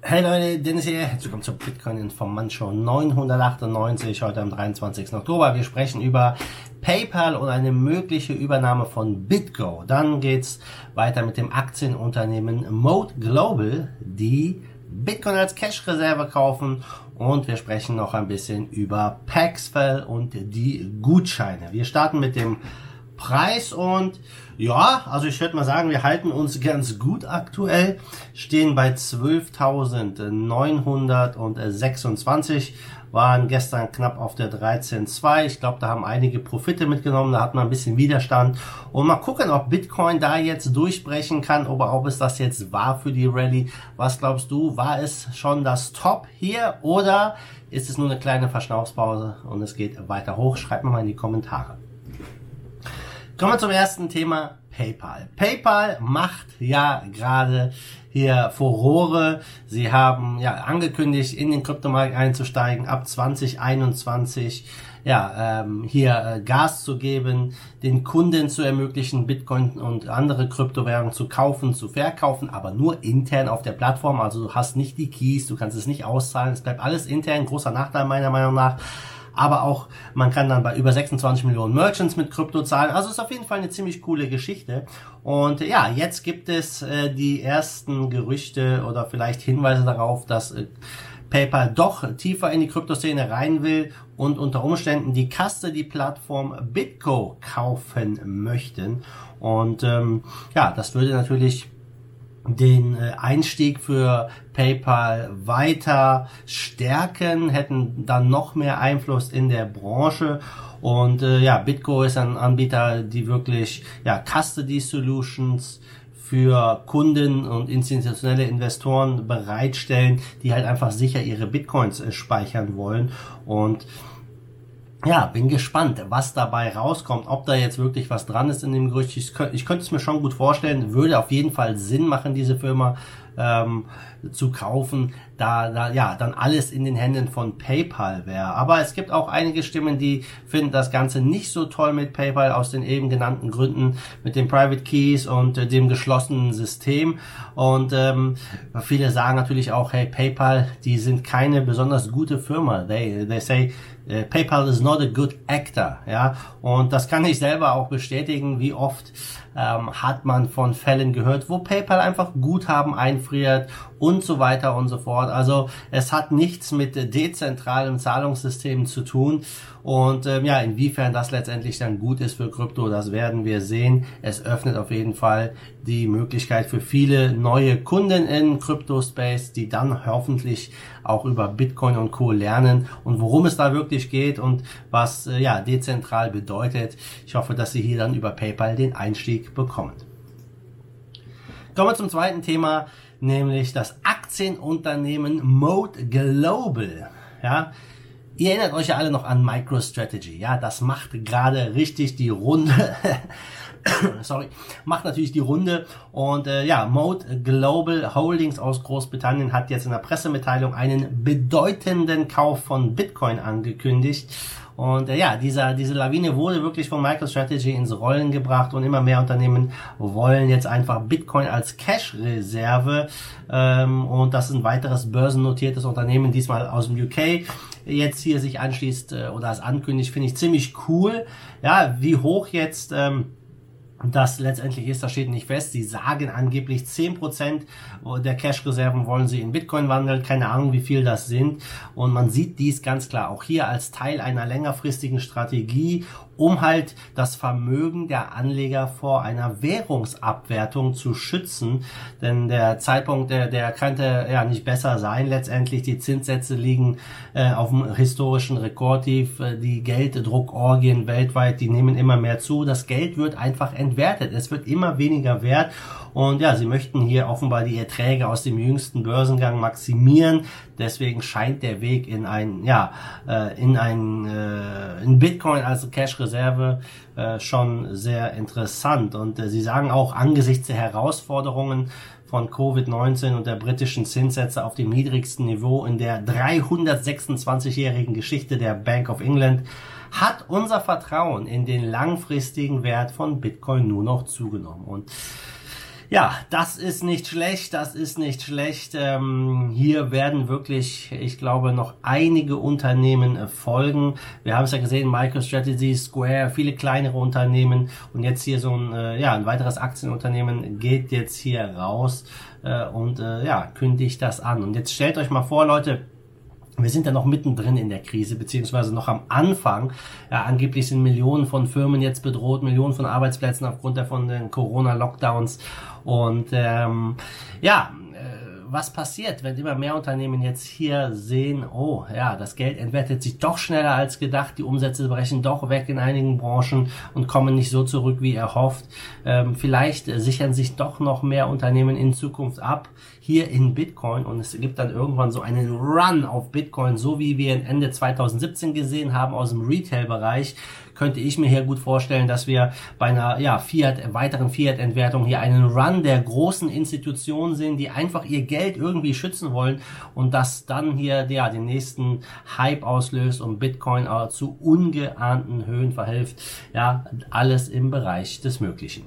Hey Leute, Dennis hier. Herzlich willkommen zur Bitcoin Informant Show 998, heute am 23. Oktober. Wir sprechen über PayPal und eine mögliche Übernahme von BitGo. Dann geht's weiter mit dem Aktienunternehmen Mode Global, die Bitcoin als Cash-Reserve kaufen. Und wir sprechen noch ein bisschen über Paxful und die Gutscheine. Wir starten mit dem Preis und ja, also ich würde mal sagen, wir halten uns ganz gut aktuell, stehen bei 12.926, waren gestern knapp auf der 13.2. Ich glaube, da haben einige Profite mitgenommen, da hat man ein bisschen Widerstand und mal gucken, ob Bitcoin da jetzt durchbrechen kann, oder ob es das jetzt war für die Rallye. Was glaubst du, war es schon das Top hier oder ist es nur eine kleine Verschnaufspause und es geht weiter hoch? Schreibt mir mal in die Kommentare. Kommen wir zum ersten Thema, PayPal. PayPal macht ja gerade hier Furore. Sie haben ja angekündigt, in den Kryptomarkt einzusteigen, ab 2021 hier Gas zu geben, den Kunden zu ermöglichen, Bitcoin und andere Kryptowährungen zu kaufen, zu verkaufen, aber nur intern auf der Plattform. Also du hast nicht die Keys, du kannst es nicht auszahlen, es bleibt alles intern, großer Nachteil meiner Meinung nach. Aber auch, man kann dann bei über 26 Millionen Merchants mit Krypto zahlen. Also ist auf jeden Fall eine ziemlich coole Geschichte. Und ja, jetzt gibt es die ersten Gerüchte oder vielleicht Hinweise darauf, dass PayPal doch tiefer in die Kryptoszene rein will und unter Umständen die Custody-Plattform BitGo kaufen möchten. Und ja, das würde natürlich den Einstieg für PayPal weiter stärken, hätten dann noch mehr Einfluss in der Branche und ja, BitGo ist ein Anbieter, die wirklich Custody Solutions für Kunden und institutionelle Investoren bereitstellen, die halt einfach sicher ihre Bitcoins speichern wollen und ja, bin gespannt, was dabei rauskommt, ob da jetzt wirklich was dran ist in dem Gerücht. Ich könnte es mir schon gut vorstellen, würde auf jeden Fall Sinn machen, diese Firma zu kaufen, da dann alles in den Händen von PayPal wäre. Aber es gibt auch einige Stimmen, die finden das Ganze nicht so toll mit PayPal aus den eben genannten Gründen, mit den Private Keys und dem geschlossenen System. Und viele sagen natürlich auch, hey, PayPal, die sind keine besonders gute Firma. They say PayPal is not a good actor, ja. Und das kann ich selber auch bestätigen. Wie oft hat man von Fällen gehört, wo PayPal einfach Guthaben einfriert und so weiter und so fort. Also es hat nichts mit dezentralem Zahlungssystem zu tun. Und ja, inwiefern das letztendlich dann gut ist für Krypto, das werden wir sehen. Es öffnet auf jeden Fall die Möglichkeit für viele neue Kunden in Crypto-Space, die dann hoffentlich auch über Bitcoin und Co. lernen und worum es da wirklich geht und was dezentral bedeutet. Ich hoffe, dass Sie hier dann über PayPal den Einstieg bekommen. Kommen wir zum zweiten Thema, nämlich das Aktienunternehmen Mode Global. Ja, ihr erinnert euch ja alle noch an MicroStrategy. Ja, das macht gerade richtig die Runde. Macht natürlich die Runde und Mode Global Holdings aus Großbritannien hat jetzt in der Pressemitteilung einen bedeutenden Kauf von Bitcoin angekündigt. Und diese Lawine wurde wirklich von MicroStrategy ins Rollen gebracht und immer mehr Unternehmen wollen jetzt einfach Bitcoin als Cash-Reserve und das ist ein weiteres börsennotiertes Unternehmen, diesmal aus dem UK, jetzt hier sich anschließt oder es ankündigt, finde ich ziemlich cool. Ja, wie hoch jetzt das letztendlich ist, das steht nicht fest. Sie sagen angeblich 10% der Cash-Reserven wollen sie in Bitcoin wandeln. Keine Ahnung, wie viel das sind. Und man sieht dies ganz klar auch hier als Teil einer längerfristigen Strategie, um halt das Vermögen der Anleger vor einer Währungsabwertung zu schützen. Denn der Zeitpunkt, der könnte ja nicht besser sein. Letztendlich die Zinssätze liegen auf dem historischen Rekordtief. Die Gelddruckorgien weltweit, die nehmen immer mehr zu. Das Geld wird einfach entwertet. Es wird immer weniger wert. Und ja, sie möchten hier offenbar die Erträge aus dem jüngsten Börsengang maximieren. Deswegen scheint der Weg in Bitcoin als Cash-Reserve schon sehr interessant. Und sie sagen auch, angesichts der Herausforderungen von Covid-19 und der britischen Zinssätze auf dem niedrigsten Niveau in der 326-jährigen Geschichte der Bank of England hat unser Vertrauen in den langfristigen Wert von Bitcoin nur noch zugenommen. Und Ja, das ist nicht schlecht, das ist nicht schlecht. Hier werden wirklich, ich glaube, noch einige Unternehmen folgen. Wir haben es ja gesehen, MicroStrategy, Square, viele kleinere Unternehmen und jetzt hier so ein weiteres Aktienunternehmen geht jetzt hier raus und kündigt das an. Und jetzt stellt euch mal vor, Leute, wir sind ja noch mittendrin in der Krise, beziehungsweise noch am Anfang. Ja, angeblich sind Millionen von Firmen jetzt bedroht, Millionen von Arbeitsplätzen aufgrund von den Corona-Lockdowns. Und was passiert, wenn immer mehr Unternehmen jetzt hier sehen, oh ja, das Geld entwertet sich doch schneller als gedacht, die Umsätze brechen doch weg in einigen Branchen und kommen nicht so zurück, wie erhofft. Vielleicht sichern sich doch noch mehr Unternehmen in Zukunft ab, hier in Bitcoin, und es gibt dann irgendwann so einen Run auf Bitcoin, so wie wir Ende 2017 gesehen haben aus dem Retail-Bereich. Könnte ich mir hier gut vorstellen, dass wir bei einer weiteren Fiat-Entwertung hier einen Run der großen Institutionen sehen, die einfach ihr Geld irgendwie schützen wollen und das dann hier den nächsten Hype auslöst und Bitcoin zu ungeahnten Höhen verhilft. Ja, alles im Bereich des Möglichen.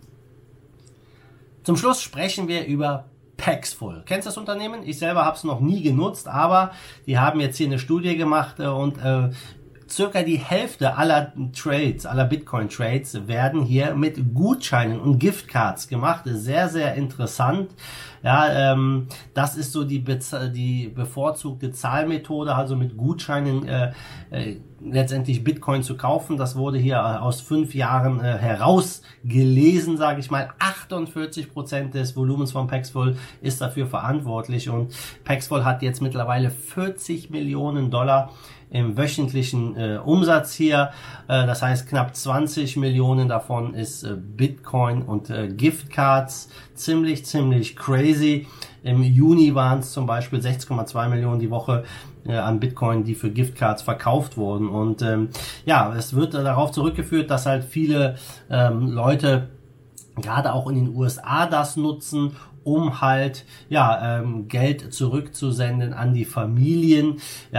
Zum Schluss sprechen wir über Paxful. Kennst du das Unternehmen? Ich selber habe es noch nie genutzt, aber die haben jetzt hier eine Studie gemacht und circa die Hälfte aller Bitcoin-Trades werden hier mit Gutscheinen und Giftcards gemacht. Sehr, sehr interessant. Ja, das ist so die bevorzugte Zahlmethode, also mit Gutscheinen letztendlich Bitcoin zu kaufen. Das wurde hier aus 5 Jahren herausgelesen, sage ich mal. 48% des Volumens von Paxful ist dafür verantwortlich und Paxful hat jetzt mittlerweile $40 Millionen im wöchentlichen Umsatz hier. Das heißt, knapp 20 Millionen davon ist Bitcoin und Giftcards. Ziemlich crazy. Im Juni waren es zum Beispiel 6,2 Millionen die Woche an Bitcoin, die für Giftcards verkauft wurden. Und es wird darauf zurückgeführt, dass halt viele Leute gerade auch in den USA das nutzen, um halt Geld zurückzusenden an die Familien.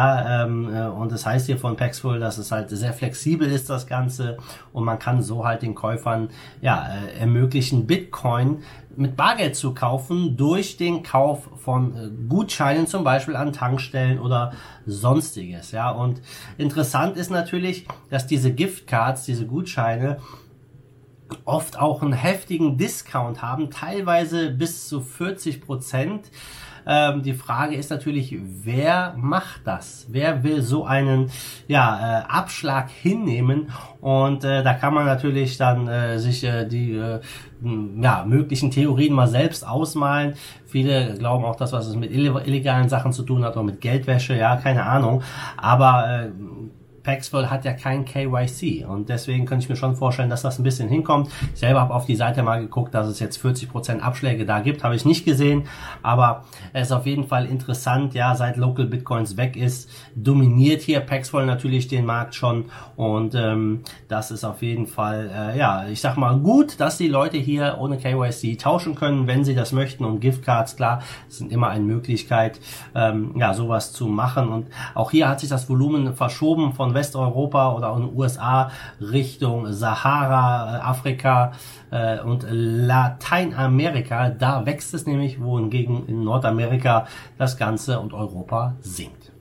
Und das heißt hier von Paxful, dass es halt sehr flexibel ist, das Ganze, und man kann so halt den Käufern ermöglichen, Bitcoin mit Bargeld zu kaufen durch den Kauf von Gutscheinen, zum Beispiel an Tankstellen oder sonstiges. Ja, und interessant ist natürlich, dass diese Giftcards, diese Gutscheine, oft auch einen heftigen Discount haben, teilweise bis zu 40%. Die Frage ist natürlich, wer macht das? Wer will so einen Abschlag hinnehmen? Und da kann man natürlich dann sich die möglichen Theorien mal selbst ausmalen. Viele glauben auch, dass was mit illegalen Sachen zu tun hat oder mit Geldwäsche, keine Ahnung. Aber Paxful hat ja kein KYC und deswegen könnte ich mir schon vorstellen, dass das ein bisschen hinkommt. Ich selber habe auf die Seite mal geguckt, dass es jetzt 40% Abschläge da gibt, habe ich nicht gesehen, aber es ist auf jeden Fall interessant, seit Local Bitcoins weg ist, dominiert hier Paxful natürlich den Markt schon und das ist auf jeden Fall, ich sag mal gut, dass die Leute hier ohne KYC tauschen können, wenn sie das möchten, und Giftcards, klar, sind immer eine Möglichkeit, sowas zu machen, und auch hier hat sich das Volumen verschoben von Westeuropa oder in den USA Richtung Sahara, Afrika und Lateinamerika. Da wächst es nämlich, wohingegen in Nordamerika das Ganze und Europa sinkt.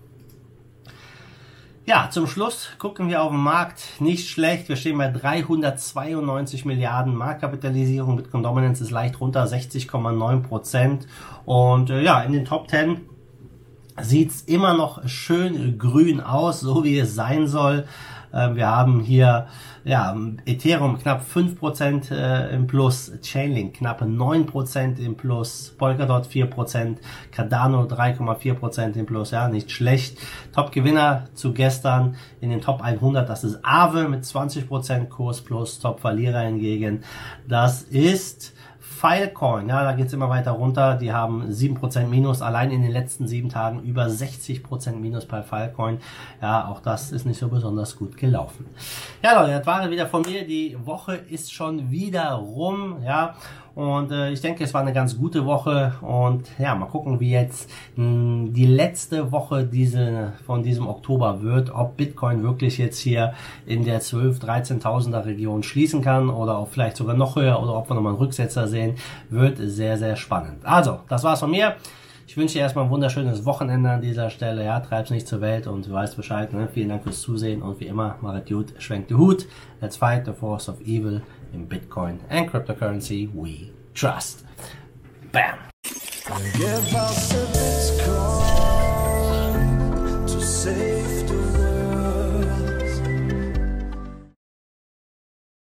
Ja, zum Schluss gucken wir auf den Markt. Nicht schlecht. Wir stehen bei 392 Milliarden Marktkapitalisierung. Bitcoin Dominance ist leicht runter, 60,9%. Und in den Top 10 sieht's immer noch schön grün aus, so wie es sein soll. Wir haben hier Ethereum knapp 5% im Plus, Chainlink knapp 9% im Plus, Polkadot 4%, Cardano 3,4% im Plus, nicht schlecht. Top-Gewinner zu gestern in den Top 100, das ist Aave mit 20% Kurs plus, Top-Verlierer hingegen, das ist Filecoin, da geht's immer weiter runter. Die haben 7% Minus, allein in den letzten 7 Tagen über 60% Minus bei Filecoin. Auch das ist nicht so besonders gut gelaufen. Leute, das war wieder von mir. Die Woche ist schon wieder rum, Und ich denke, es war eine ganz gute Woche. Und ja, mal gucken, wie jetzt die letzte Woche von diesem Oktober wird, ob Bitcoin wirklich jetzt hier in der 12.000-13.000er Region schließen kann oder auch vielleicht sogar noch höher oder ob wir nochmal einen Rücksetzer sehen, wird sehr, sehr spannend. Also, das war's von mir. Ich wünsche dir erstmal ein wunderschönes Wochenende an dieser Stelle. Ja, treib's nicht zur Welt und du weißt Bescheid. Ne? Vielen Dank fürs Zusehen und wie immer, machet gut, schwenkt die Hut. Let's fight the force of evil in Bitcoin and cryptocurrency we trust. Bam!